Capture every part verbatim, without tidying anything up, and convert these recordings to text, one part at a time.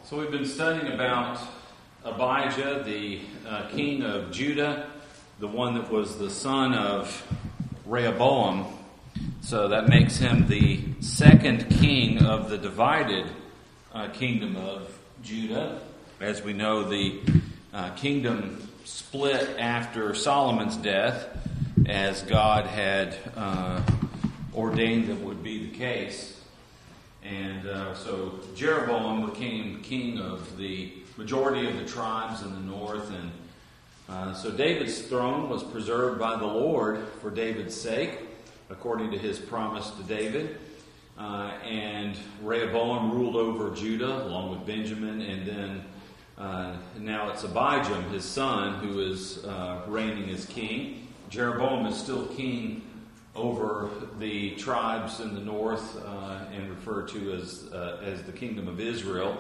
So we've been studying about Abijah, the uh, king of Judah, the one that was the son of Rehoboam. So that makes him the second king of the divided uh, kingdom of Judah. As we know, the uh, kingdom split after Solomon's death, as God had uh, ordained that would be the case. And uh, so Jeroboam became king of the majority of the tribes in the north. And uh, so David's throne was preserved by the Lord for David's sake, according to his promise to David. Uh, and Rehoboam ruled over Judah along with Benjamin. And then uh, now it's Abijah, his son, who is uh, reigning as king. Jeroboam is still king over the tribes in the north uh, and referred to as uh, as the kingdom of Israel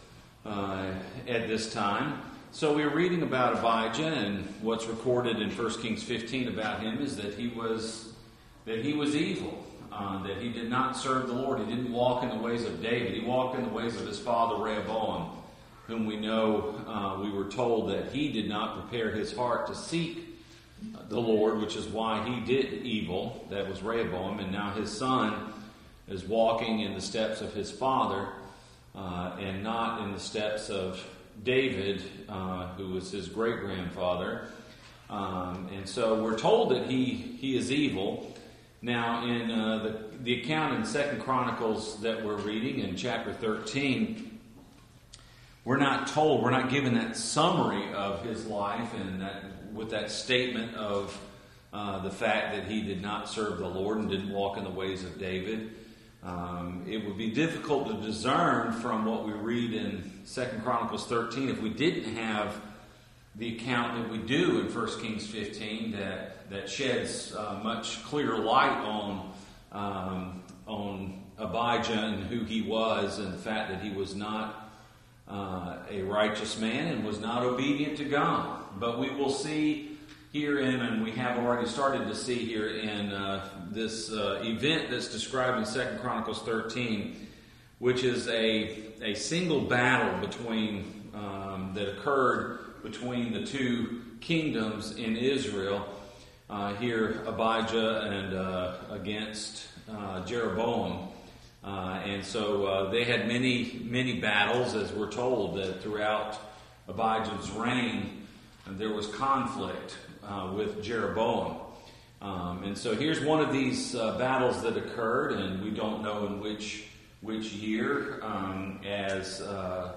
uh, at this time. So we're reading about Abijah, and what's recorded in First Kings fifteen about him is that he was that he was evil, uh, that he did not serve the Lord. He didn't walk in the ways of David. He walked in the ways of his father Rehoboam, whom we know uh, we were told that he did not prepare his heart to seek the Lord, which is why he did evil. That was Rehoboam, and now his son is walking in the steps of his father uh, and not in the steps of David, uh, who was his great-grandfather. Um, and so we're told that he, he is evil. Now, in uh, the, the account in Second Chronicles that we're reading in chapter thirteen, we're not told, we're not given that summary of his life and that with that statement of uh, the fact that he did not serve the Lord and didn't walk in the ways of David. Um, it would be difficult to discern from what we read in Second Chronicles thirteen if we didn't have the account that we do in First Kings fifteen that, that sheds uh, much clearer light on, um, on Abijah and who he was, and the fact that he was not uh, a righteous man and was not obedient to God. But we will see herein, and we have already started to see here in uh, this uh, event that's described in Second Chronicles thirteen, which is a a single battle between um, that occurred between the two kingdoms in Israel. Uh, here, Abijah and uh, against uh, Jeroboam. Uh, and so uh, they had many, many battles, as we're told, that throughout Abijah's reign, there was conflict uh, with Jeroboam. Um, and so here's one of these uh, battles that occurred, and we don't know in which which year, um, as uh,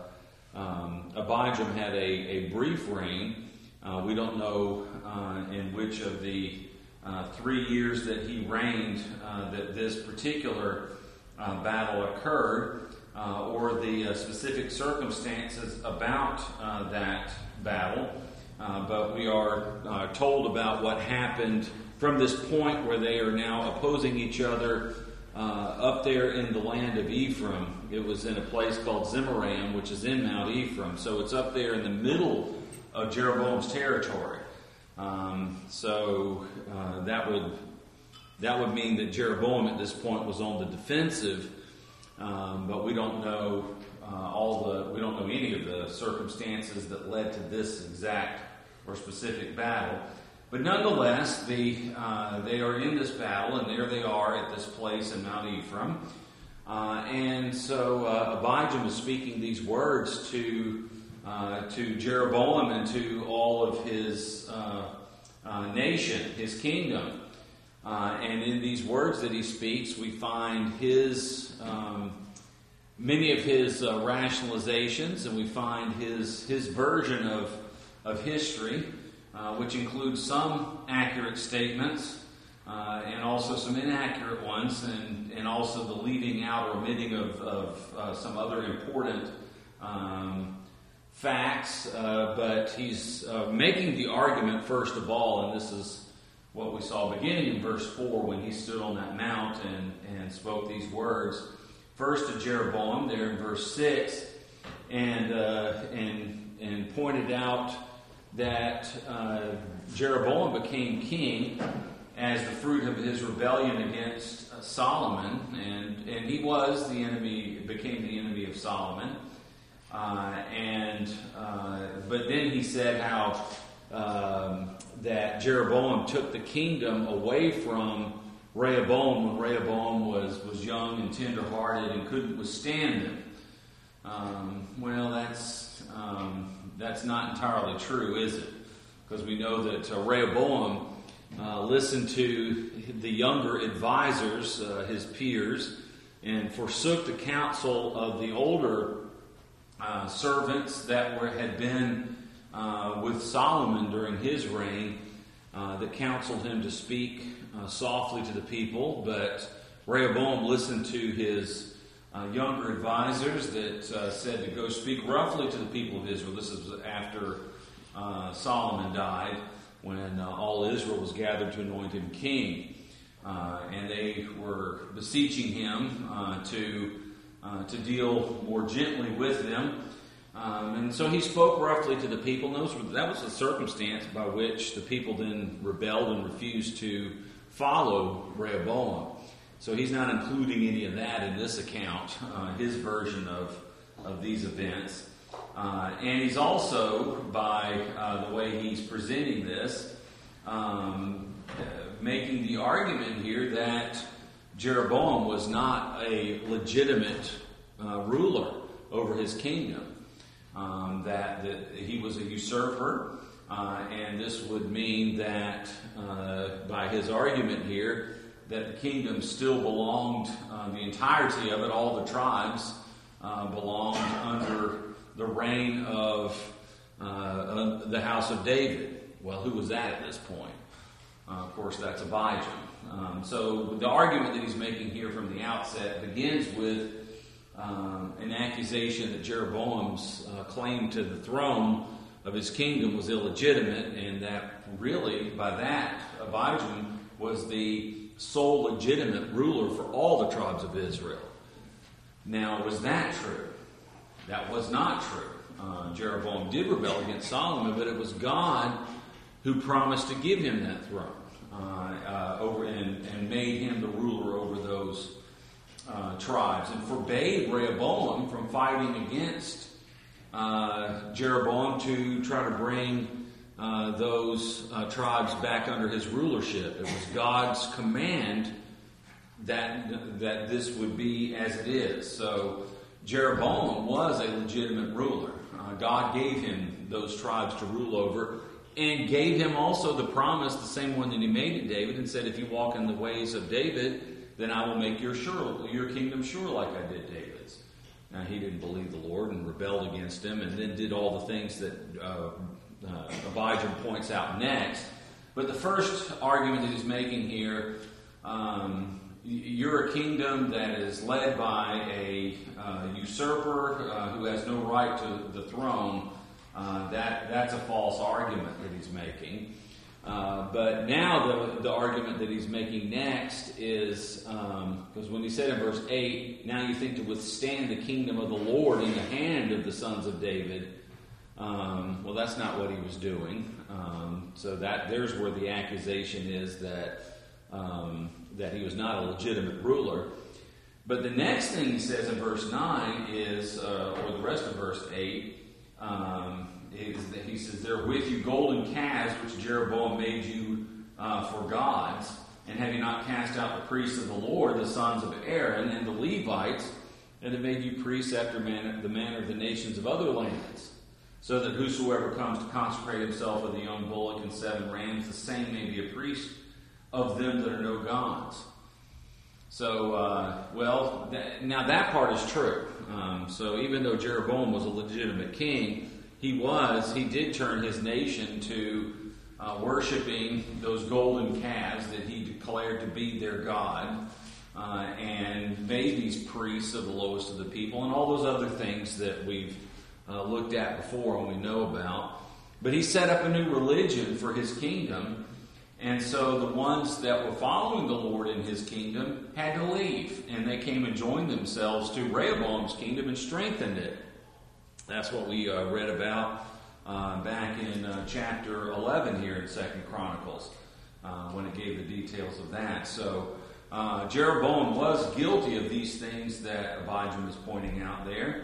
um, Abijah had a, a brief reign. Uh, we don't know uh, in which of the uh, three years that he reigned uh, that this particular Uh, battle occurred, uh, or the uh, specific circumstances about uh, that battle, uh, but we are uh, told about what happened from this point where they are now opposing each other uh, up there in the land of Ephraim. It was in a place called Zemaraim, which is in Mount Ephraim, so it's up there in the middle of Jeroboam's territory. Um, so uh, that would That would mean that Jeroboam at this point was on the defensive, um, but we don't know uh, all the we don't know any of the circumstances that led to this exact or specific battle. But nonetheless, the uh, they are in this battle, and there they are at this place in Mount Ephraim. Uh, and so uh, Abijah was speaking these words to uh, to Jeroboam and to all of his uh, uh, nation, his kingdom. Uh, and in these words that he speaks, we find his um, many of his uh, rationalizations, and we find his his version of of history, uh, which includes some accurate statements uh, and also some inaccurate ones, and, and also the leaving out or omitting of, of uh, some other important um, facts. Uh, but he's uh, making the argument first of all, and this is what we saw beginning in verse four when he stood on that mount and, and spoke these words. First to Jeroboam there in verse six, and uh, and and pointed out that uh, Jeroboam became king as the fruit of his rebellion against uh, Solomon, and and he was the enemy, became the enemy of Solomon. Uh, and uh, but then he said how um, that Jeroboam took the kingdom away from Rehoboam when Rehoboam was, was young and tender-hearted and couldn't withstand him. Um, well, that's um, that's not entirely true, is it? Because we know that uh, Rehoboam uh, listened to the younger advisors, uh, his peers, and forsook the counsel of the older uh, servants that were had been uh, with Solomon during his reign, uh, that counseled him to speak uh, softly to the people. But Rehoboam listened to his Uh, younger advisors that uh, said to go speak roughly to the people of Israel. This is after uh, Solomon died, when uh, all Israel was gathered to anoint him king. Uh, and they were beseeching him uh, to uh, to deal more gently with them. Um, and so he spoke roughly to the people. And those were, that was the circumstance by which the people then rebelled and refused to follow Rehoboam. So he's not including any of that in this account, uh, his version of, of these events. Uh, and he's also, by uh, the way he's presenting this, um, uh, making the argument here that Jeroboam was not a legitimate uh, ruler over his kingdom, um, that, that he was a usurper, uh, and this would mean that, uh, by his argument here, that the kingdom still belonged, uh, the entirety of it, all the tribes, uh, belonged under the reign of uh, the house of David. Well, who was that at this point? Uh, of course, that's Abijah. Um, so the argument that he's making here from the outset begins with um, an accusation that Jeroboam's uh, claim to the throne of his kingdom was illegitimate, and that really, by that, Abijah was the sole legitimate ruler for all the tribes of Israel. Now, was that true? That was not true. Uh, Jeroboam did rebel against Solomon, but it was God who promised to give him that throne uh, uh, over and, and made him the ruler over those uh, tribes, and forbade Rehoboam from fighting against uh, Jeroboam to try to bring Uh, those uh, tribes back under his rulership. It was God's command that that this would be as it is. So Jeroboam was a legitimate ruler. Uh, God gave him those tribes to rule over, and gave him also the promise, the same one that he made to David, and said, if you walk in the ways of David, then I will make your sure your kingdom sure like I did David's. Now, he didn't believe the Lord and rebelled against him, and then did all the things that uh, Uh, Abijah points out next. But the first argument that he's making here, um, you're a kingdom that is led by a uh, usurper uh, who has no right to the throne. Uh, that that's a false argument that he's making. Uh, but now the, the argument that he's making next is, because um, when he said in verse eight, now you think to withstand the kingdom of the Lord in the hand of the sons of David. Um, well, that's not what he was doing. Um, so that there's where the accusation is that um, that he was not a legitimate ruler. But the next thing he says in verse nine is, uh, or the rest of verse eight, um, is that he says, "There are with you golden calves which Jeroboam made you uh, for gods, and have you not cast out the priests of the Lord, the sons of Aaron, and the Levites, and have made you priests after man- the manner of the nations of other lands? So that whosoever comes to consecrate himself with a young bullock and seven rams, the same may be a priest of them that are no gods." So, uh, well, th- now that part is true. Um, so even though Jeroboam was a legitimate king, he was, he did turn his nation to uh, worshiping those golden calves that he declared to be their God, uh, and made these priests of the lowest of the people, and all those other things that we've Uh, looked at before and we know about. But he set up a new religion for his kingdom, and so the ones that were following the Lord in his kingdom had to leave, and they came and joined themselves to Rehoboam's kingdom and strengthened it. That's what we uh, read about uh, back in uh, chapter eleven here in Second Chronicles, uh, when it gave the details of that. So uh, Jeroboam was guilty of these things that Abijah was pointing out there.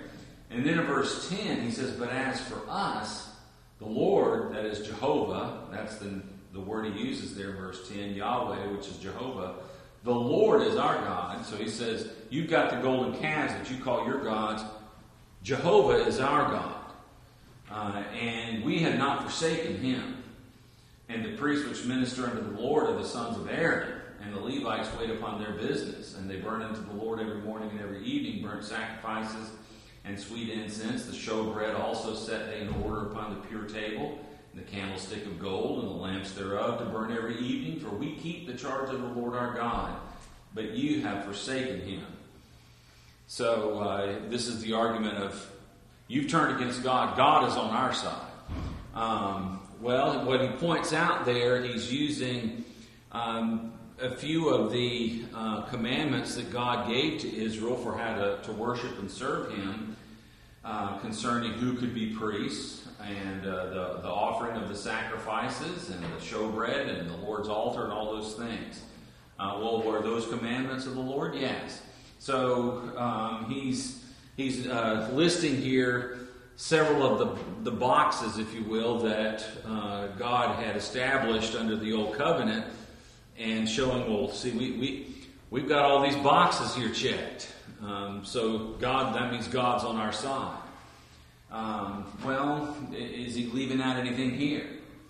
And then in verse ten, he says, but as for us, the Lord, that is Jehovah, that's the, the word he uses there, verse ten, Yahweh, which is Jehovah, the Lord is our God. So he says, you've got the golden calves that you call your gods. Jehovah is our God. Uh, and we have not forsaken him. And the priests which minister unto the Lord are the sons of Aaron. And the Levites wait upon their business. And they burn unto the Lord every morning and every evening burnt sacrifices and sweet incense. The showbread also set they in order upon the pure table, and the candlestick of gold, and the lamps thereof to burn every evening. For we keep the charge of the Lord our God, but you have forsaken him. So uh, this is the argument of, you've turned against God. God is on our side. Um, well, what he points out there, he's using um, a few of the uh, commandments that God gave to Israel for how to, to worship and serve him, uh, concerning who could be priests, and uh, the, the offering of the sacrifices, and the showbread, and the Lord's altar, and all those things. Uh, well, were those commandments of the Lord? Yes. So um, he's he's uh, listing here several of the, the boxes, if you will, that uh, God had established under the Old Covenant, and showing, well, see, we, we, we've got all these boxes here checked. Um, so God, that means God's on our side. Um, well, is he leaving out anything here?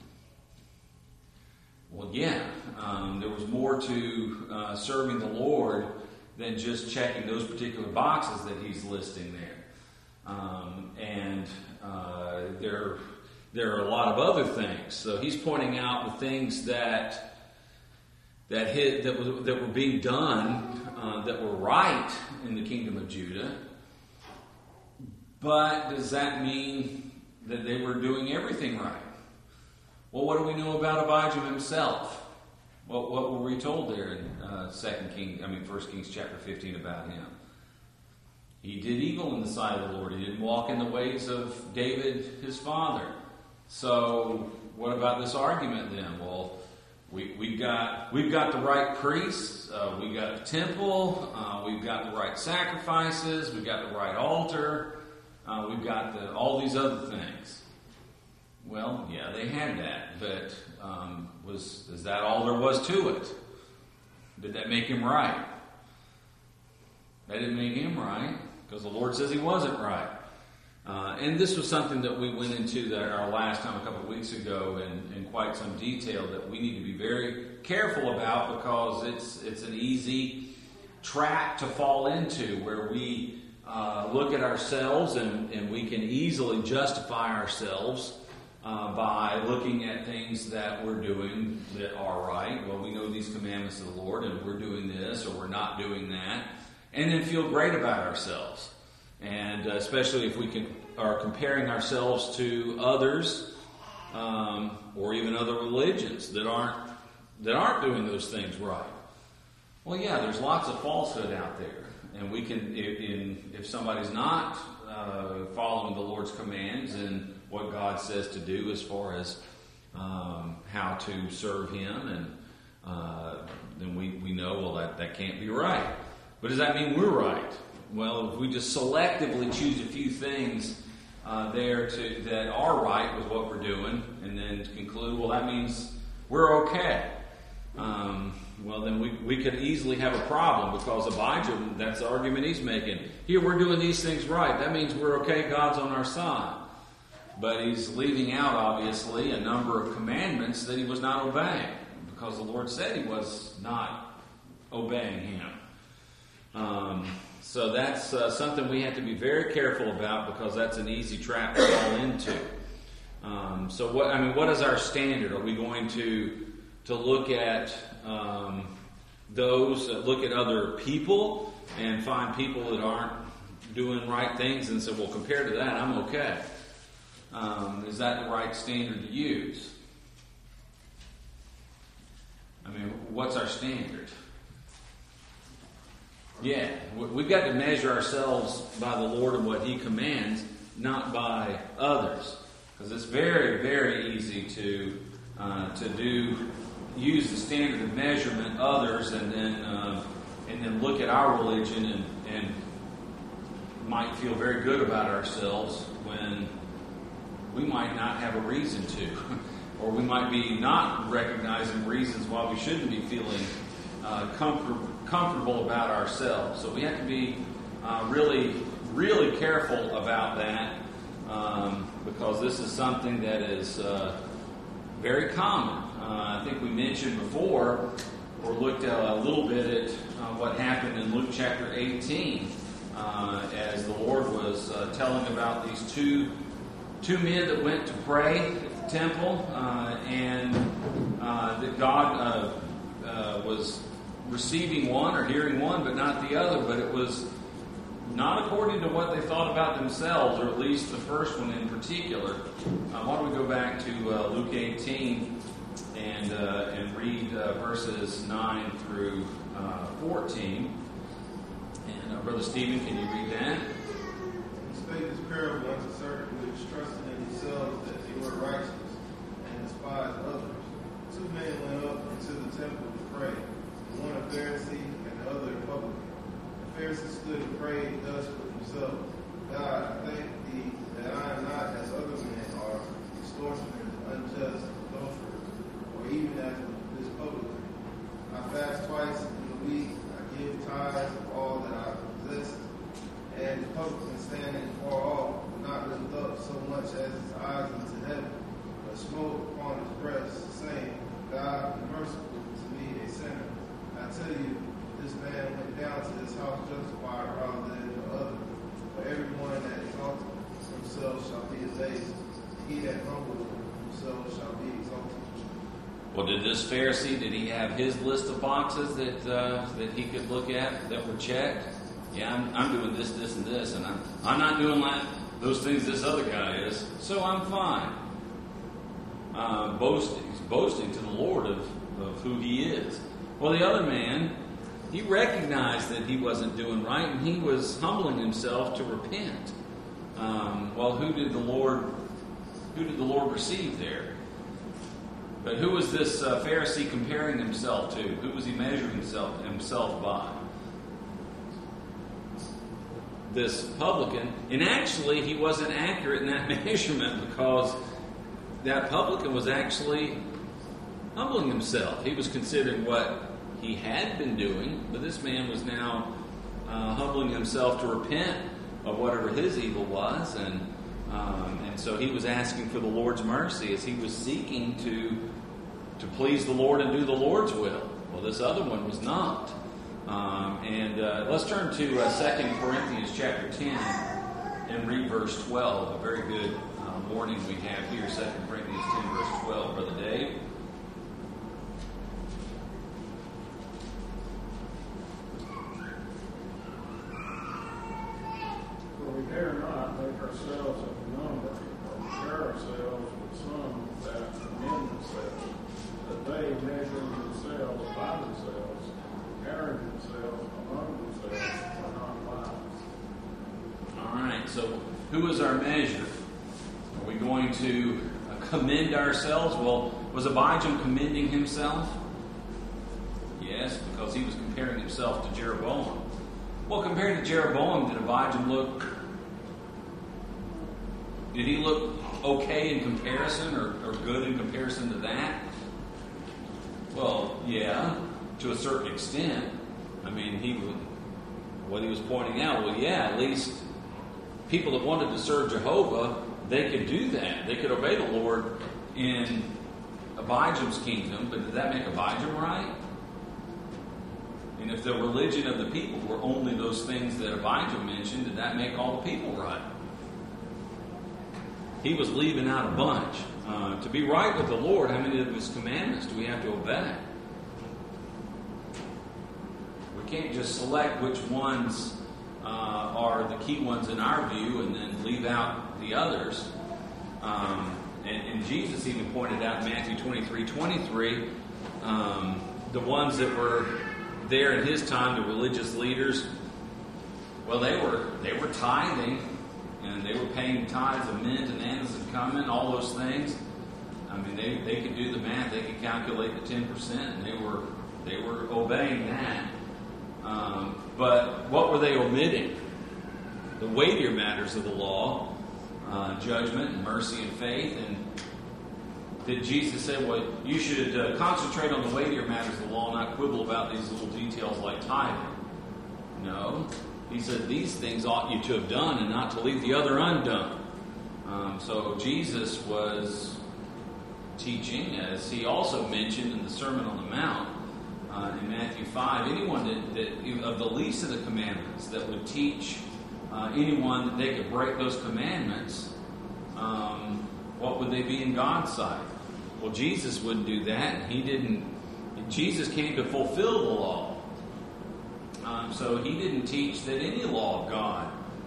Well, yeah. Um, there was more to uh, serving the Lord than just checking those particular boxes that he's listing there. Um, and uh, there, there are a lot of other things. So he's pointing out the things that that hit, that, was, that were being done, uh, that were right in the kingdom of Judah. But does that mean that they were doing everything right? Well, what do we know about Abijah himself? What, what were we told there in uh, Second King, I mean First Kings chapter fifteen about him? He did evil in the sight of the Lord. He didn't walk in the ways of David, his father. So what about this argument then? Well, we, we've got we've got the right priests, uh, we've got the temple, uh, we've got the right sacrifices, we've got the right altar, uh, we've got the, all these other things. Well, yeah, they had that, but um, was is that all there was to it? Did that make him right? That didn't make him right, because the Lord says he wasn't right. Uh, and this was something that we went into that our last time a couple of weeks ago in, in quite some detail that we need to be very careful about, because it's it's an easy trap to fall into, where we uh, look at ourselves and, and we can easily justify ourselves uh, by looking at things that we're doing that are right. Well, we know these commandments of the Lord, and we're doing this or we're not doing that, and then feel great about ourselves. And uh, especially if we can, are comparing ourselves to others, um, or even other religions that aren't that aren't doing those things right. Well, yeah, there's lots of falsehood out there, and we can, if, in, if somebody's not uh, following the Lord's commands and what God says to do as far as um, how to serve Him, and uh, then we we know, well, that that can't be right. But does that mean we're right? Well, if we just selectively choose a few things uh, there to, that are right with what we're doing, and then conclude, well, that means we're okay. Um, well, then we, we could easily have a problem, because Abijah, that's the argument he's making. Here, we're doing these things right. That means we're okay. God's on our side. But he's leaving out, obviously, a number of commandments that he was not obeying, because the Lord said he was not obeying him. Um... So that's uh, something we have to be very careful about, because that's an easy trap to fall into. Um, so what I mean, what is our standard? Are we going to to look at um, those, uh, look at other people and find people that aren't doing right things and say, well, compared to that, I'm okay? Um, is that the right standard to use? I mean, what's our standard? Yeah, we've got to measure ourselves by the Lord and what He commands, not by others, because it's very, very easy to uh, to do use the standard of measurement others, and then uh, and then look at our religion and and might feel very good about ourselves when we might not have a reason to, or we might be not recognizing reasons why we shouldn't be feeling uh, comfort, comfortable about ourselves. So we have to be uh, really, really careful about that, um, because this is something that is uh, very common. Uh, I think we mentioned before, or looked at a little bit at uh, what happened in Luke chapter eighteen, uh, as the Lord was uh, telling about these two two men that went to pray at the temple, uh, and uh, that God uh, uh, was receiving one or hearing one, but not the other. But it was not according to what they thought about themselves, or at least the first one in particular. Uh, why don't we go back to uh, Luke eighteen and uh, and read uh, verses nine through uh, fourteen. And uh, Brother Stephen, can you read that? He spake this parable unto certain which trusted in themselves that they were righteous, and despised others. Two men went up into the temple to pray, the one a Pharisee and the other a publican. The Pharisee stood and prayed thus with himself: God, I thank thee that I am not as other men are, extortioners, unjust, adulterers, or even as this publican. I fast twice in the week, I give tithes of all that I possess. And the publican, standing far off, would not lift up so much as his eyes into heaven, but smote upon his breast, saying, God, be merciful to me, a sinner. I tell you, this man went down to his house justified rather than the other. For everyone that exalteth himself shall be abased, and he that humbleth himself shall be exalted. Well, did this Pharisee, did he have his list of boxes that uh, that he could look at that were checked? Yeah, I'm, I'm doing this, this, and this, and I'm I'm not doing like those things this other guy is, so I'm fine. Uh, boasting, he's boasting to the Lord of, of who he is. Well, the other man, he recognized that he wasn't doing right, and he was humbling himself to repent. Um, well, who did the Lord who did the Lord receive there? But who was this uh, Pharisee comparing himself to? Who was he measuring himself himself by? This publican. And actually, he wasn't accurate in that measurement, because that publican was actually humbling himself. He was considering what he had been doing, but this man was now uh, humbling himself to repent of whatever his evil was, and um, and so he was asking for the Lord's mercy as he was seeking to to please the Lord and do the Lord's will. Well, this other one was not. Um, and uh, let's turn to uh, Second Corinthians chapter ten and read verse twelve. A very good uh, morning we have here. Second Corinthians ten, verse twelve, Brother Dave. For we dare not make ourselves of a number, or compare ourselves with some that commend themselves, that they, measuring themselves by themselves, comparing themselves among themselves, are not wise. All right, so who is our measure? Are we going to uh, commend ourselves? Well, was Abijam commending himself? Yes, because he was comparing himself to Jeroboam. Well, compared to Jeroboam, did Abijam look, did he look okay in comparison, or, or good in comparison to that? Well, yeah, to a certain extent. I mean, he would, what he was pointing out, well, yeah, at least people that wanted to serve Jehovah, they could do that. They could obey the Lord in Abijam's kingdom, but did that make Abijam right? And if the religion of the people were only those things that Abijam mentioned, did that make all the people right? He was leaving out a bunch. Uh, to be right with the Lord, how many of His commandments do we have to obey? We can't just select which ones uh, are the key ones in our view and then leave out the others. Um, and, and Jesus even pointed out in Matthew twenty-three twenty-three, um, the ones that were there in His time, the religious leaders, well, they were they were tithing, and they were paying tithes of mint and anise and cumin, all those things. I mean, they, they could do the math. They could calculate the ten percent, and they were they were obeying that. Um, but what were they omitting? the weightier matters of the law, uh, judgment and mercy and faith. And did Jesus say, well, you should uh, concentrate on the weightier matters of the law, not quibble about these little details like tithing? No. He said these things ought you to have done and not to leave the other undone. Um, so Jesus was teaching, as he also mentioned in the Sermon on the Mount uh, in Matthew five, anyone that, that of the least of the commandments that would teach uh, anyone that they could break those commandments, um, what would they be in God's sight? Well, Jesus wouldn't do that. He didn't. Jesus came to fulfill the law. Um, so he didn't teach that any law of God,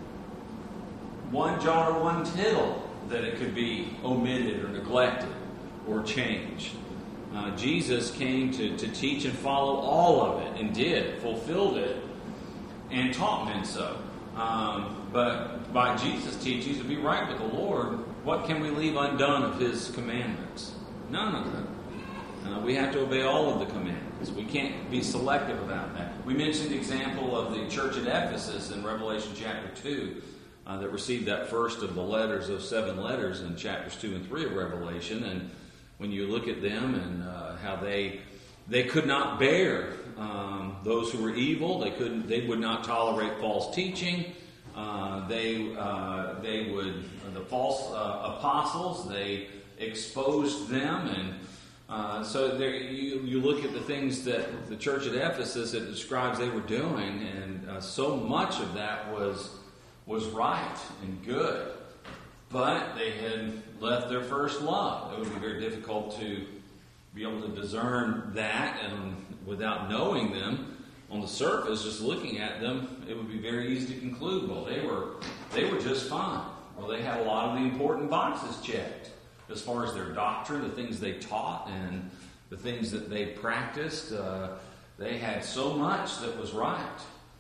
one jot or one tittle, that it could be omitted or neglected or changed. Uh, Jesus came to, to teach and follow all of it, and did, fulfilled it, and taught men so. Um, but by Jesus' teachings, to be right with the Lord, what can we leave undone of his commandments? None of them. Uh, we have to obey all of the commandments. We can't be selective about that. We mentioned the example of the church at Ephesus in Revelation chapter two uh, that received that first of the letters of seven letters in chapters two and three of Revelation. And when you look at them and uh, how they they could not bear um, those who were evil, they couldn't, they would not tolerate false teaching. Uh, they uh, they would uh, the false uh, apostles, they exposed them. And Uh, so there, you, you look at the things that the church at Ephesus, it describes they were doing, and uh, so much of that was was right and good, but they had left their first love. It would be very difficult to be able to discern that, and without knowing them on the surface, just looking at them, it would be very easy to conclude, well, they were they were just fine. Well, they had a lot of the important boxes checked as far as their doctrine, the things they taught, and the things that they practiced. Uh, they had so much that was right.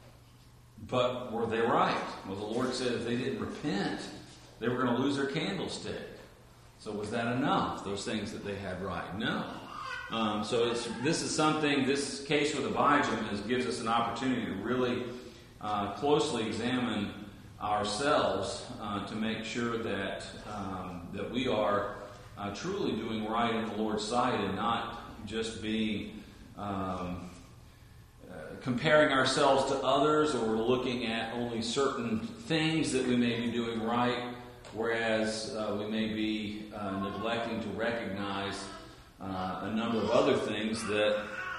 But were they right? Well, the Lord said if they didn't repent, they were going to lose their candlestick. So was that enough, those things that they had right? No. Um, so it's, this is something, this case with Abijam is, gives us an opportunity to really uh, closely examine ourselves uh, to make sure that um, that we are uh, truly doing right in the Lord's sight, and not just being um, uh, comparing ourselves to others, or looking at only certain things that we may be doing right, whereas uh, we may be uh, neglecting to recognize uh, a number of other things that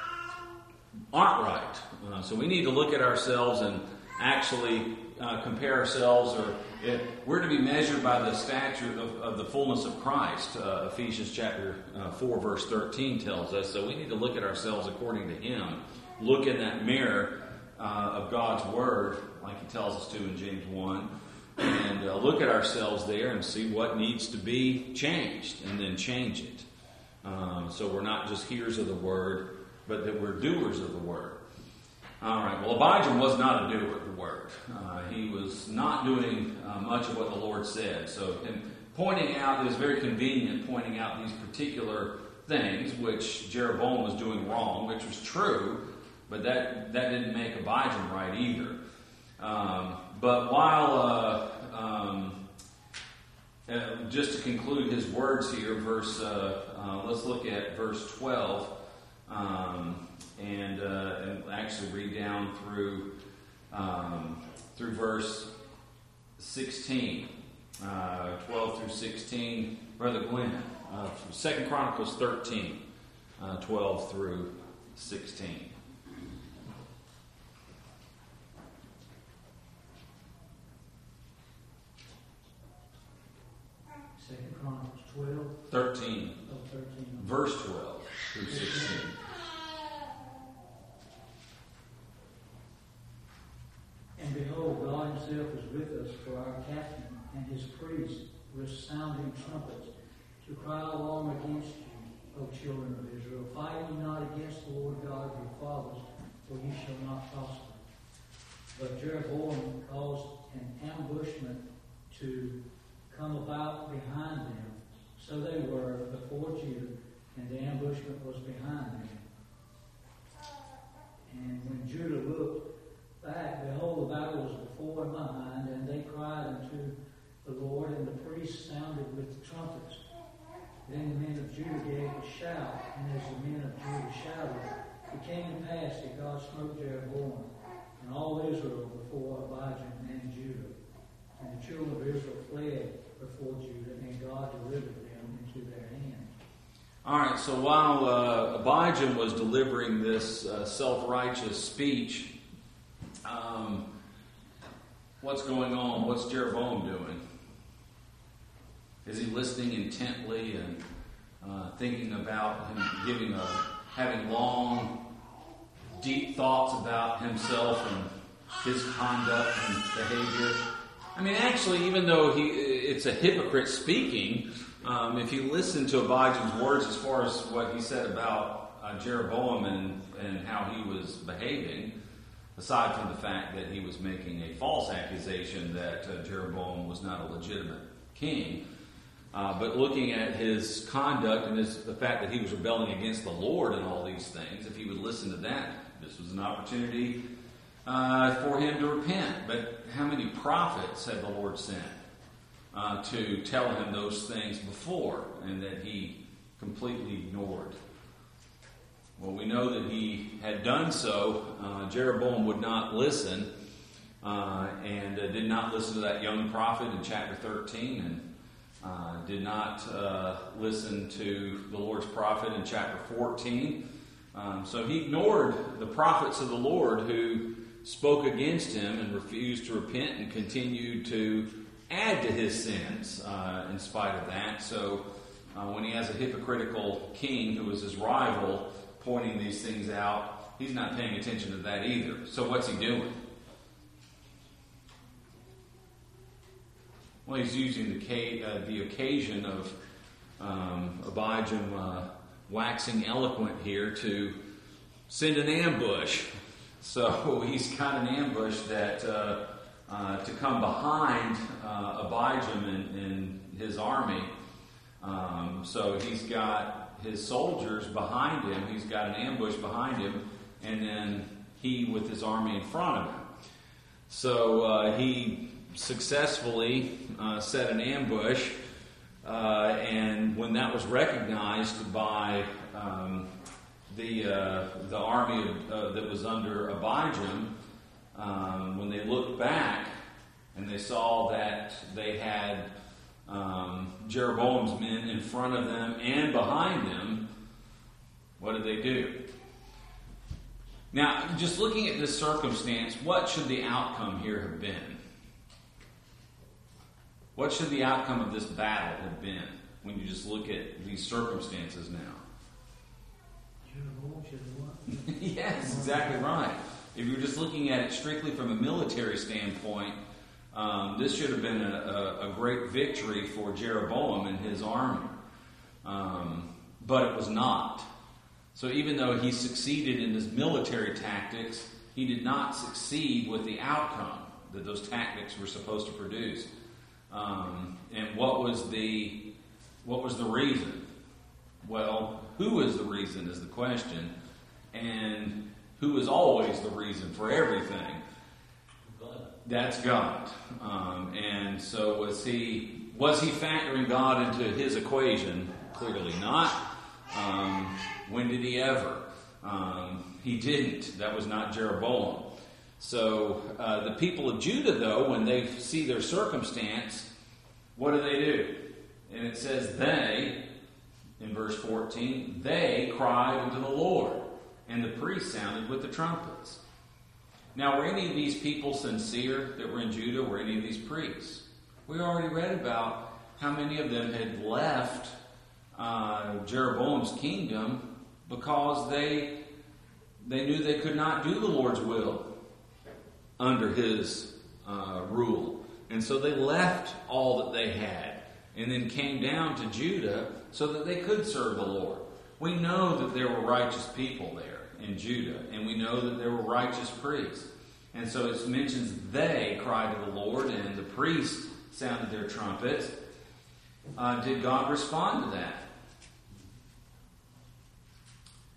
aren't right. Uh, so we need to look at ourselves and actually Uh, compare ourselves, or if we're to be measured by the stature of, of the fullness of Christ. Uh, Ephesians chapter uh, four, verse thirteen tells us. So we need to look at ourselves according to Him. Look in that mirror uh, of God's Word, like He tells us to in James one, and uh, look at ourselves there and see what needs to be changed, and then change it. Um, so we're not just hearers of the Word, but that we're doers of the Word. All right, well, Abijam was not a doer of the Word. Uh, he was not doing uh, much of what the Lord said. So, and pointing out, it was very convenient pointing out these particular things, which Jeroboam was doing wrong, which was true, but that, that didn't make Abijam right either. Um, but while, uh, um, uh, just to conclude his words here, verse, uh, uh, let's look at verse twelve. Um, and, uh, and actually read down through um, through verse sixteen, uh, twelve through sixteen. Brother Glenn, uh, Second Chronicles thirteen, uh, twelve through sixteen. Second Chronicles twelve. Thirteen. Oh, thirteen. Verse twelve through sixteen. And behold, God Himself is with us for our captain and His priests with sounding trumpets, to cry along against you, O children of Israel. Fight ye not against the Lord God of your fathers, for ye shall not prosper. But Jeroboam caused an ambushment to come about behind them. So they were before Judah, and the ambushment was behind them. And when Judah looked, back, behold, the battle was before and behind, and they cried unto the Lord, and the priests sounded with the trumpets. Then the men of Judah gave a shout, and as the men of Judah shouted, it came to pass that God smote Jeroboam and all Israel before Abijah and Judah. And the children of Israel fled before Judah, and God delivered them into their hand. All right, so while uh, Abijah was delivering this uh, self-righteous speech, um, what's going on? What's Jeroboam doing? Is he listening intently and uh, thinking about him, giving a, having long, deep thoughts about himself and his conduct and behavior? I mean, actually, even though he it's a hypocrite speaking, um, if you listen to Abijah's words as far as what he said about uh, Jeroboam and, and how he was behaving, aside from the fact that he was making a false accusation that uh, Jeroboam was not a legitimate king, uh, but looking at his conduct and his, the fact that he was rebelling against the Lord and all these things, if he would listen to that, this was an opportunity uh, for him to repent. But how many prophets had the Lord sent uh, to tell him those things before, and that he completely ignored? Well, we know that he had done so. Uh, Jeroboam would not listen, uh, and uh, did not listen to that young prophet in chapter thirteen, and uh, did not uh, listen to the Lord's prophet in chapter fourteen. Um, so he ignored the prophets of the Lord who spoke against him and refused to repent and continued to add to his sins uh, in spite of that. So uh, when he has a hypocritical king who is his rival pointing these things out, he's not paying attention to that either. So what's he doing? Well, he's using the, uh, the occasion of um, Abijah uh, waxing eloquent here to send an ambush. So he's got an ambush that uh, uh, to come behind uh, Abijah and, and his army. Um, so he's got his soldiers behind him. He's got an ambush behind him, and then he with his army in front of him. So uh, he successfully uh, set an ambush, uh, and when that was recognized by um, the uh, the army of, uh, that was under Abijah, um, when they looked back and they saw that they had um, Jeroboam's men in front of them and behind them, what did they do? Now, just looking at this circumstance, what should the outcome here have been? What should the outcome of this battle have been when you just look at these circumstances now? Jeroboam should have won. Yes, exactly right. If you're just looking at it strictly from a military standpoint, um, this should have been a, a, a great victory for Jeroboam and his army. Um, but it was not. So even though he succeeded in his military tactics, he did not succeed with the outcome that those tactics were supposed to produce. Um, and what was the what was the reason? Well, who is the reason is the question, and who is always the reason for everything? God. That's God. Um, and so was he was he factoring God into his equation? Clearly not. Um, when did he ever? Um, he didn't. That was not Jeroboam. So uh, the people of Judah, though, when they see their circumstance, what do they do? And it says they, in verse fourteen, they cried unto the Lord, and the priests sounded with the trumpets. Now, were any of these people sincere that were in Judah? Were any of these priests? We already read about how many of them had left uh, Jeroboam's kingdom because they they knew they could not do the Lord's will under his uh, rule. And so they left all that they had and then came down to Judah so that they could serve the Lord. We know that there were righteous people there in Judah, and we know that there were righteous priests. And so it mentions they cried to the Lord, and the priests sounded their trumpets. Uh, did God respond to that?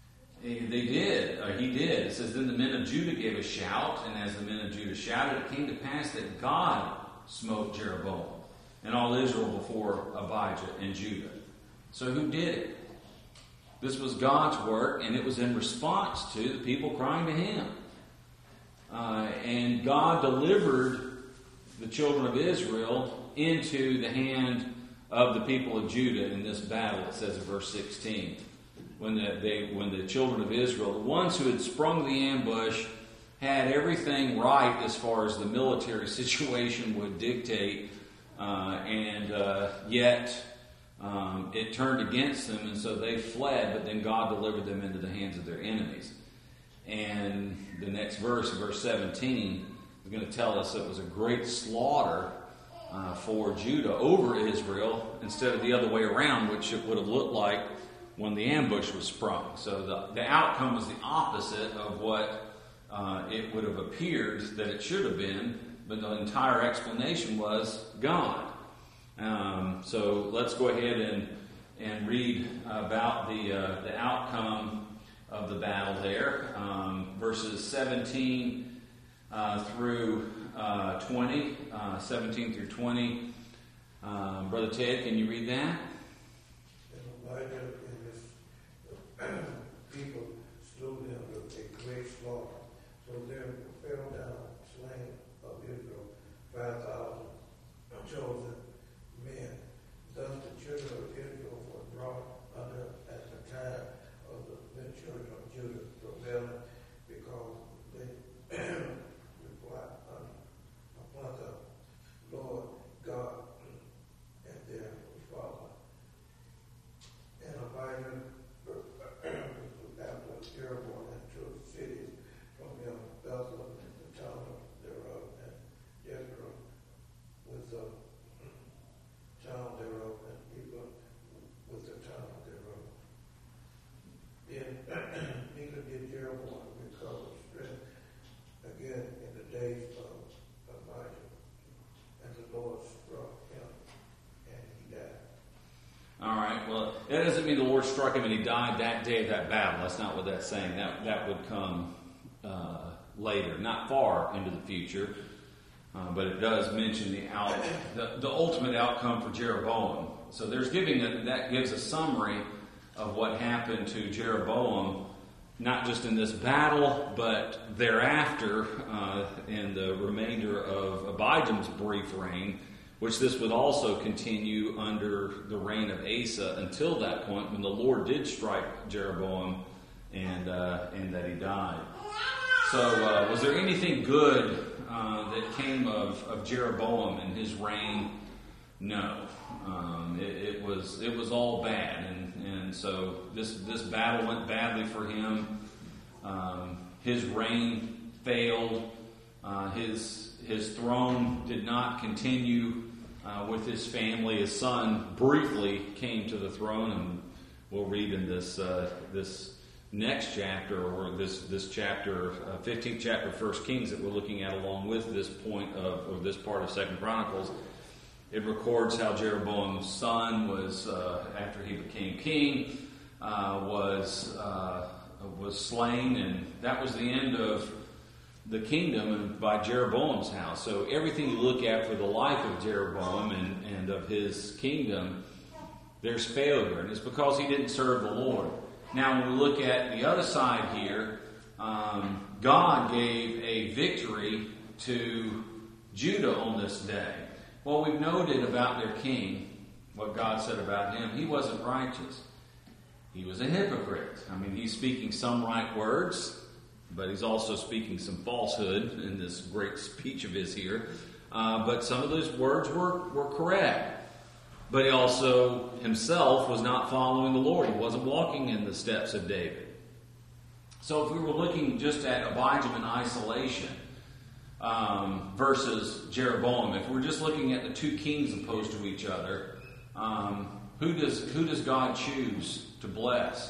They did. Uh, he did. It says, then the men of Judah gave a shout, and as the men of Judah shouted, it came to pass that God smote Jeroboam and all Israel before Abijah and Judah. So who did it? This was God's work, and it was in response to the people crying to him. Uh, and God delivered the children of Israel into the hand of the people of Judah in this battle, it says in verse sixteen. When the, they, when the children of Israel, the ones who had sprung the ambush, had everything right as far as the military situation would dictate, uh, and uh, yet um, it turned against them, and so they fled, but then God delivered them into the hands of their enemies. And the next verse, verse seventeen, is going to tell us it was a great slaughter uh, for Judah over Israel instead of the other way around, which it would have looked like when the ambush was sprung. So the, the outcome was the opposite of what uh, it would have appeared that it should have been, but the entire explanation was God. Um, so let's go ahead and, and read about the, uh, the outcome of the battle there. Um, verses seventeen uh, through uh, twenty. Uh, seventeen through twenty. Um, Brother Ted, can you read that? People slew them with a great slaughter. So there fell down slain of Israel five thousand chosen men. Thus the children of Israel were brought under at the time of the, the children of Judah rebelling, because they replied upon the Lord God and their father. And Abijah after Jeroboam and took cities from him, Bethel and the town thereof, and Jezreel with the town thereof, and Hebron with the town thereof. Then neither did Jeroboam recover strength again in the days of Abijah, and the Lord struck him, and he died. All right, well, that doesn't mean the Lord struck him and he died that day of that battle. That's not what that's saying. That that would come uh, later, not far into the future. Uh, but it does mention the, out, the the ultimate outcome for Jeroboam. So there's giving a, that gives a summary of what happened to Jeroboam, not just in this battle, but thereafter uh, in the remainder of Abijam's brief reign, which this would also continue under the reign of Asa until that point when the Lord did strike Jeroboam and uh, and that he died. So uh, was there anything good uh, that came of, of Jeroboam and his reign? No. Um, it, it was it was all bad, and, and so this this battle went badly for him. Um, his reign failed. Uh, his his throne did not continue uh, with his family. His son briefly came to the throne, and we'll read in this uh, this next chapter, or this this chapter, uh, fifteenth chapter of First Kings that we're looking at, along with this point of or this part of Second Chronicles. It records how Jeroboam's son was, uh, after he became king, uh, was uh, was slain, and that was the end of the kingdom and by Jeroboam's house. So everything you look at for the life of Jeroboam and, and of his kingdom, there's failure, and it's because he didn't serve the Lord. Now, when we look at the other side here, um, God gave a victory to Judah on this day. Well, we've noted about their king, what God said about him. He wasn't righteous. He was a hypocrite. I mean, he's speaking some right words, but he's also speaking some falsehood in this great speech of his here. Uh, but some of those words were, were correct. But he also himself was not following the Lord. He wasn't walking in the steps of David. So if we were looking just at Abijam in isolation, Um, versus Jeroboam, if we're just looking at the two kings opposed to each other, um, who does who does God choose to bless?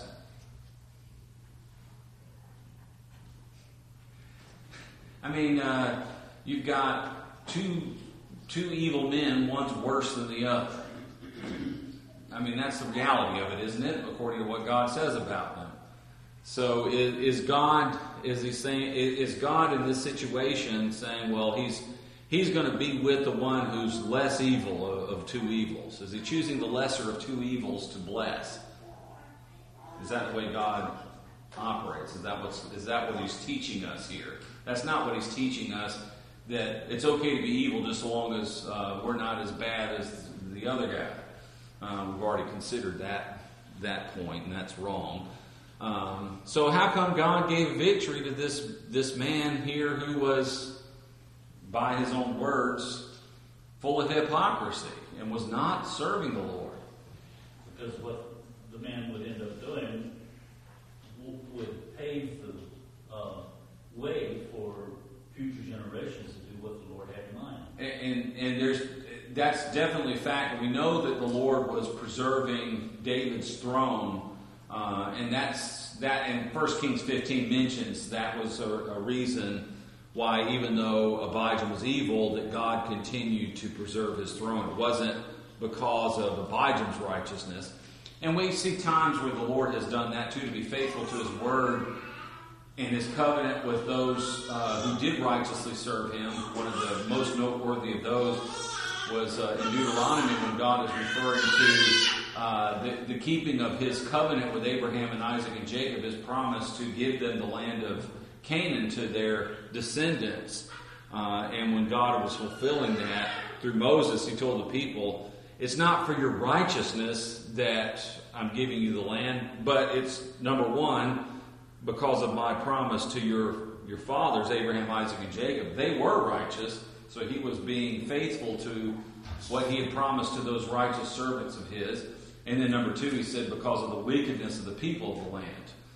I mean, uh, you've got two two evil men, one's worse than the other. I mean, that's the reality of it, isn't it? According to what God says about them. So is, is God, is he saying, is God in this situation saying, well, he's he's going to be with the one who's less evil of, of two evils? Is he choosing the lesser of two evils to bless? Is that the way God operates? Is that what's, is that what he's teaching us here? That's not what he's teaching us, that it's okay to be evil just so long as uh, we're not as bad as the other guy. Um, we've already considered that that point, and that's wrong. Um, so how come God gave victory to this this man here who was, by his own words, full of hypocrisy and was not serving the Lord? Because what the man would end up doing w- would pave the uh, way for future generations to do what the Lord had in mind. And, and, and there's that's definitely a fact. We know that the Lord was preserving David's throne. Uh, and that's that. And First Kings fifteen mentions that was a, a reason why, even though Abijah was evil, that God continued to preserve his throne. It wasn't because of Abijah's righteousness. And we see times where the Lord has done that too, to be faithful to his word and his covenant with those uh, who did righteously serve him. One of the most noteworthy of those was uh, in Deuteronomy, when God is referring to uh, the, the keeping of his covenant with Abraham and Isaac and Jacob, his promise to give them the land of Canaan to their descendants. Uh, and when God was fulfilling that through Moses, he told the people, it's not for your righteousness that I'm giving you the land, but it's, number one, because of my promise to your, your fathers, Abraham, Isaac, and Jacob. They were righteous. So he was being faithful to what he had promised to those righteous servants of his. And then number two, he said, because of the wickedness of the people of the land.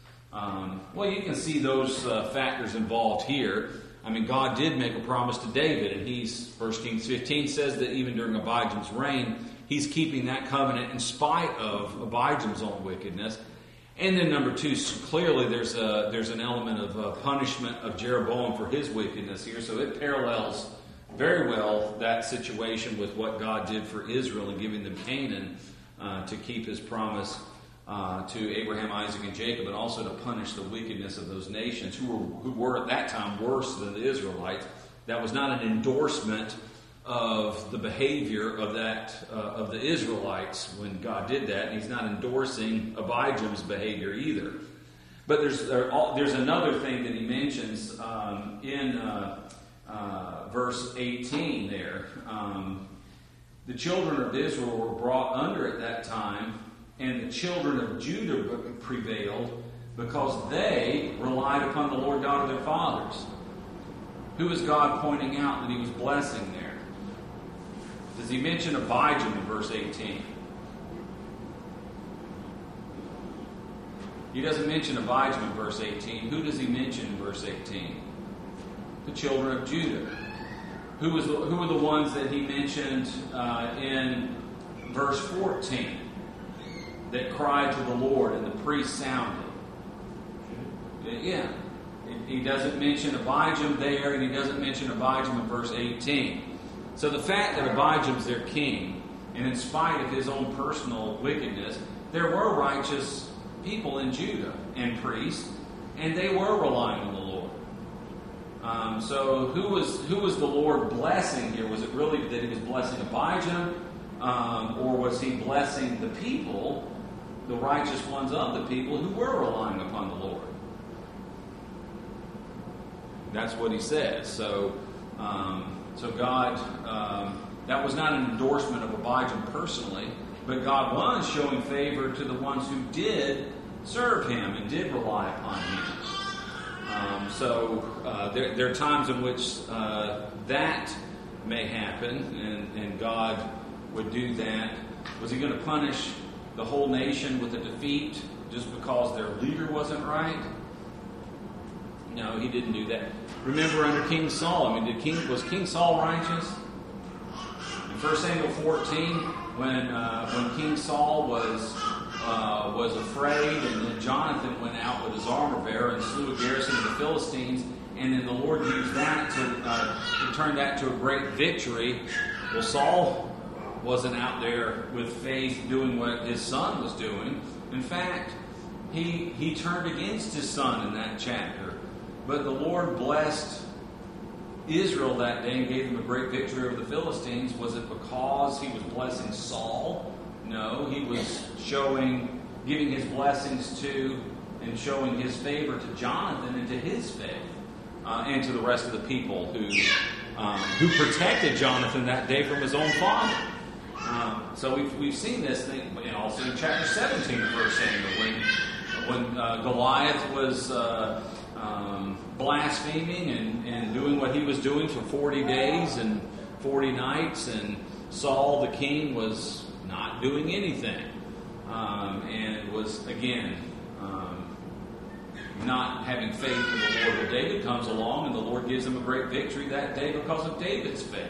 Um, well, you can see those uh, factors involved here. I mean, God did make a promise to David, and he's, First Kings fifteen says that even during Abijam's reign, he's keeping that covenant in spite of Abijam's own wickedness. And then number two, clearly there's a, there's an element of uh, punishment of Jeroboam for his wickedness here. So it parallels very well that situation with what God did for Israel in giving them Canaan uh, to keep his promise uh, to Abraham, Isaac, and Jacob, and also to punish the wickedness of those nations who were, who were at that time worse than the Israelites. That was not an endorsement of the behavior of that uh, of the Israelites when God did that, and he's not endorsing Abijam's behavior either. But there's there, there's another thing that he mentions um, in uh, uh, verse eighteen there. Um, the children of Israel were brought under at that time, and the children of Judah prevailed because they relied upon the Lord God of their fathers. Who is God pointing out that he was blessing there? Does he mention Abijah in verse eighteen? He doesn't mention Abijah in verse eighteen. Who does he mention in verse eighteen? The children of Judah. Who was the, who were the ones that he mentioned uh, in verse fourteen that cried to the Lord and the priest sounded? Yeah. He doesn't mention Abijam there, and he doesn't mention Abijam in verse eighteen. So the fact that Abijam's their king, and in spite of his own personal wickedness, there were righteous people in Judah and priests, and they were relying on the Lord. Um, so who was who was the Lord blessing here? Was it really that he was blessing Abijam, um, or was he blessing the people, the righteous ones of the people who were relying upon the Lord? That's what he says. So, um, so God, um, that was not an endorsement of Abijam personally, but God was showing favor to the ones who did serve him and did rely upon him. Um, so uh, there, there are times in which uh, that may happen, and, and God would do that. Was he going to punish the whole nation with a defeat just because their leader wasn't right? No, he didn't do that. Remember under King Saul, I mean, did King, was King Saul righteous? In First Samuel fourteen, when uh, when King Saul was uh, was afraid, and then Jonathan went out with his armor bearer and slew a garrison of the Philistines, and then the Lord used that to, uh, to turn that to a great victory. Well, Saul wasn't out there with faith doing what his son was doing. In fact, he he turned against his son in that chapter. But the Lord blessed Israel that day and gave them a great victory over the Philistines. Was it because he was blessing Saul? No, he was showing, giving his blessings to and showing his favor to Jonathan and to his faith, uh, and to the rest of the people who um, who protected Jonathan that day from his own father. Um, so we've we've seen this thing, and also in chapter seventeen of First Samuel, when when uh, Goliath was uh, um, blaspheming and, and doing what he was doing for forty days and forty nights, and Saul the king was not doing anything, um, and was again um, not having faith in the Lord. But David comes along, and the Lord gives him a great victory that day because of David's faith.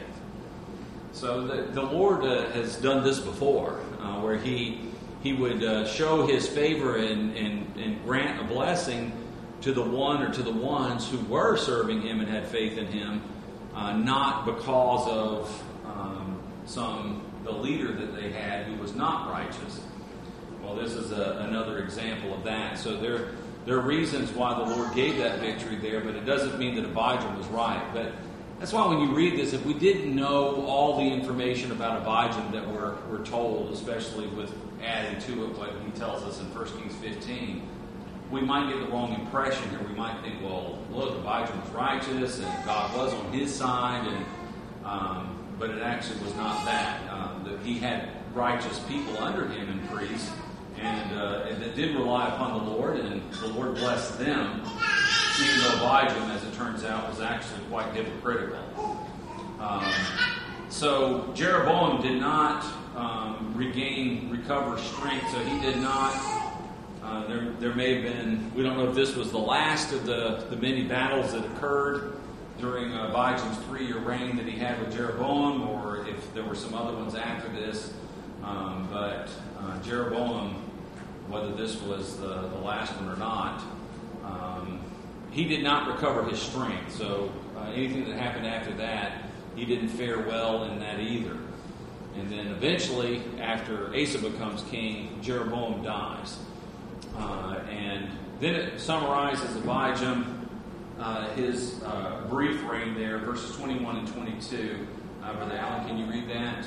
So the, the Lord uh, has done this before, uh, where He He would uh, show His favor and, and, and grant a blessing to the one or to the ones who were serving Him and had faith in Him, uh, not because of um, some the leader that they had who was not righteous. Well, this is a, another example of that. So there there are reasons why the Lord gave that victory there, but it doesn't mean that Abijah was right. But that's why when you read this, if we didn't know all the information about Abijah that we're, we're told, especially with adding to it what he tells us in First Kings fifteen, we might get the wrong impression here. We might think, well, look, Abijah was righteous and God was on his side, and um, but it actually was not that. Um, that he had righteous people under him and priests, and, uh, and that did rely upon the Lord, and the Lord blessed them. Even though Abijah, as it turns out, was actually quite hypocritical. Um, so Jeroboam did not um, regain, recover strength. So he did not. Uh, there, there may have been. We don't know if this was the last of the, the many battles that occurred during uh, Abijah's three-year reign that he had with Jeroboam, or if there were some other ones after this. Um, but uh, Jeroboam, whether this was the, the last one or not. Um, He did not recover his strength, so uh, anything that happened after that, he didn't fare well in that either. And then eventually, after Asa becomes king, Jeroboam dies. Uh, and then it summarizes Abijah, uh, his uh, brief reign there, verses twenty-one and twenty-two. Uh, Brother Alan, can you read that?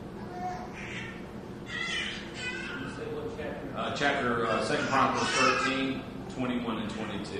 Uh, chapter uh, Second Chronicles thirteen, twenty-one and twenty-two.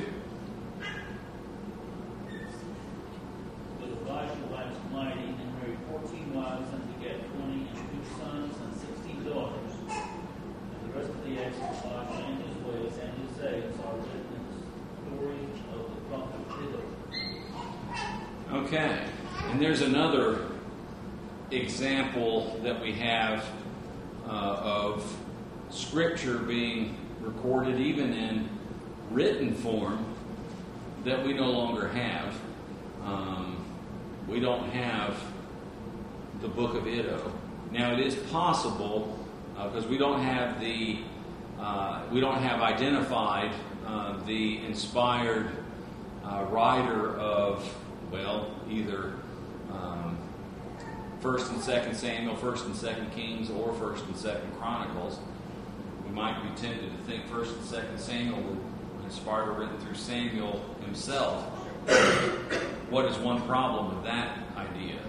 Abijah waxed mighty and married fourteen wives and begat twenty and two sons and sixteen daughters. And the rest of the acts of Abijah and his ways and his sayings are written in the story of the prophet Iddo. Okay, and there's another example that we have uh, of Scripture being recorded even in written form that we no longer have. Um, We don't have the book of Iddo. Now it is possible because uh, we don't have the uh, we don't have identified uh, the inspired uh, writer of well either um, First and Second Samuel, First and Second Kings, or First and Second Chronicles. We might be tempted to think First and Second Samuel were inspired or written through Samuel himself. What is one problem with that idea?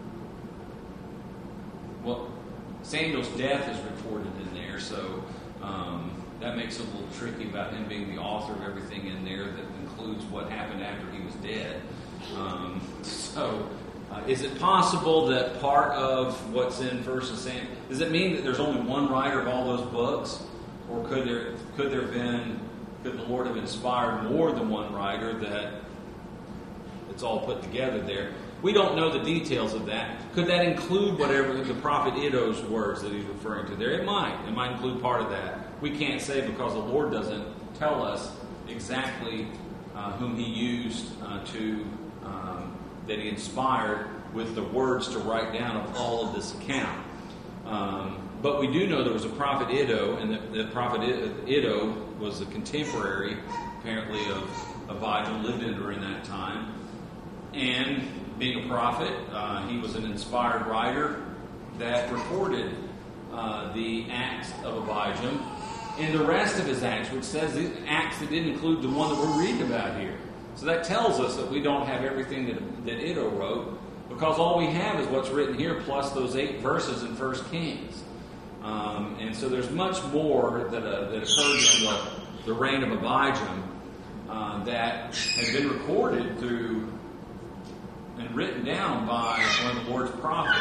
Well, Samuel's death is recorded in there, so um, that makes it a little tricky about him being the author of everything in there that includes what happened after he was dead. Um, so, uh, is it possible that part of what's in First and Samuel, does it mean that there's only one writer of all those books, or could there could there have been could the Lord have inspired more than one writer that it's all put together there? We don't know the details of that. Could that include whatever the prophet Iddo's words that he's referring to there? It might. It might include part of that. We can't say because the Lord doesn't tell us exactly uh, whom he used uh, to, um, that he inspired with the words to write down of all of this account. Um, but we do know there was a prophet Iddo, and the, the prophet Iddo was a contemporary, apparently, of Abijah, lived in during that time. And being a prophet, uh, he was an inspired writer that recorded uh, the acts of Abijah in the rest of his acts, which says the acts that didn't include the one that we're reading about here. So that tells us that we don't have everything that, that Iddo wrote, because all we have is what's written here plus those eight verses in First Kings. Um, and so there's much more that, uh, that occurred during the, the reign of Abijam uh, that has been recorded through and written down by one of the Lord's prophets.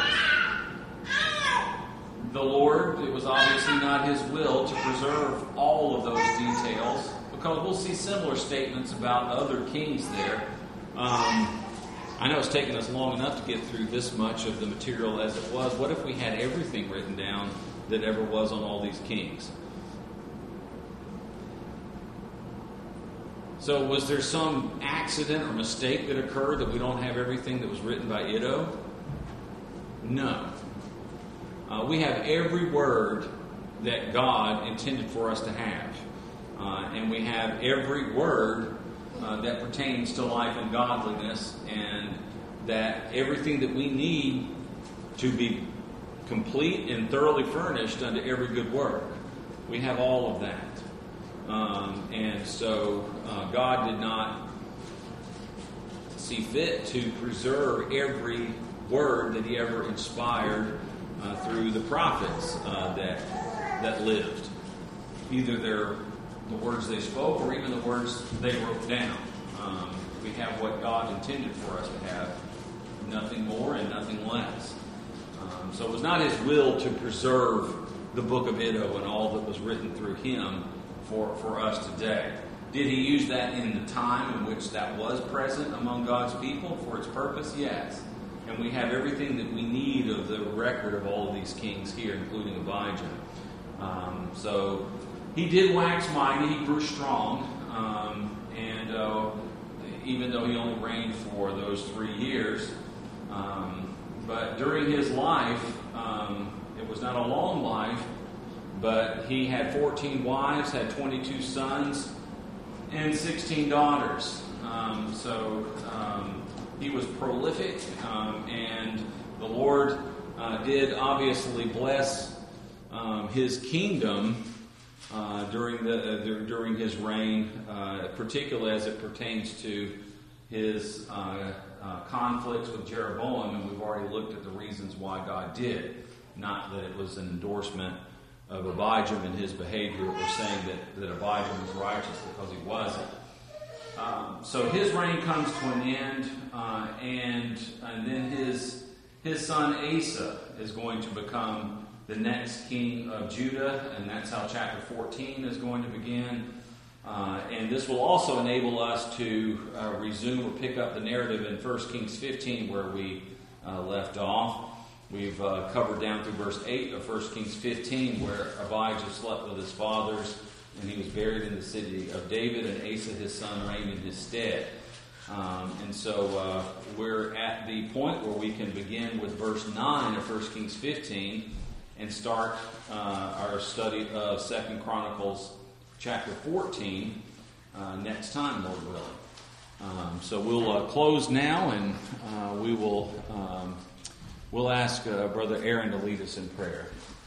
The Lord, it was obviously not His will to preserve all of those details, because we'll see similar statements about other kings there. Um, I know it's taken us long enough to get through this much of the material as it was. What if we had everything written down that ever was on all these kings? So was there some accident or mistake that occurred that we don't have everything that was written by Iddo? No. Uh, we have every word that God intended for us to have. Uh, and we have every word uh, that pertains to life and godliness, and that everything that we need to be complete and thoroughly furnished unto every good work. We have all of that. Um, and so uh, God did not see fit to preserve every word that He ever inspired uh, through the prophets uh, that that lived. Either their the words they spoke or even the words they wrote down. Um, we have what God intended for us to have, nothing more and nothing less. Um, so it was not His will to preserve the book of Iddo and all that was written through him for, for us today. Did He use that in the time in which that was present among God's people for its purpose? Yes. And we have everything that we need of the record of all of these kings here, including Abijah. Um, so he did wax mighty, he grew strong, um, and uh, even though he only reigned for those three years, um, but during his life, um, it was not a long life, but he had fourteen wives, had twenty-two sons, and sixteen daughters. Um, so um, he was prolific, um, and the Lord uh, did obviously bless um, his kingdom uh, during the uh, during his reign, uh, particularly as it pertains to his uh, uh, conflicts with Jeroboam, and we've already looked at the reasons why God did. Not that it was an endorsement of Abijam and his behavior, or saying that, that Abijam was righteous, because he wasn't. Um, so his reign comes to an end, uh, and and then his his son Asa is going to become the next king of Judah, and that's how chapter fourteen is going to begin. Uh, and this will also enable us to uh, resume or pick up the narrative in First Kings fifteen where we uh, left off. We've uh, covered down through verse eight of First Kings fifteen, where Abijah slept with his fathers, and he was buried in the city of David, and Asa his son reigned in his stead. Um, and so uh, we're at the point where we can begin with verse nine of First Kings fifteen and start uh, our study of Second Chronicles chapter fourteen uh, next time, Lord willing. Um, so we'll uh, close now, and uh, we will... Um, We'll ask uh, Brother Aaron to lead us in prayer.